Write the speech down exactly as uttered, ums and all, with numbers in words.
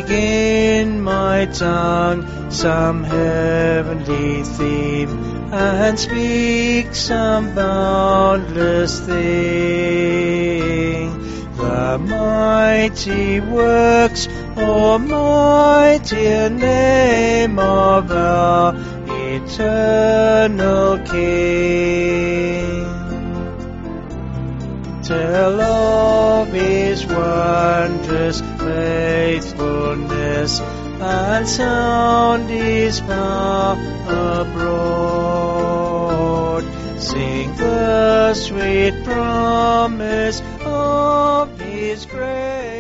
begin my tongue some heavenly theme, and speak some boundless thing. The mighty works, almighty name of our eternal King. Tell of His wondrous faithfulness, and sound His power abroad. Sing the sweet promise of His grace.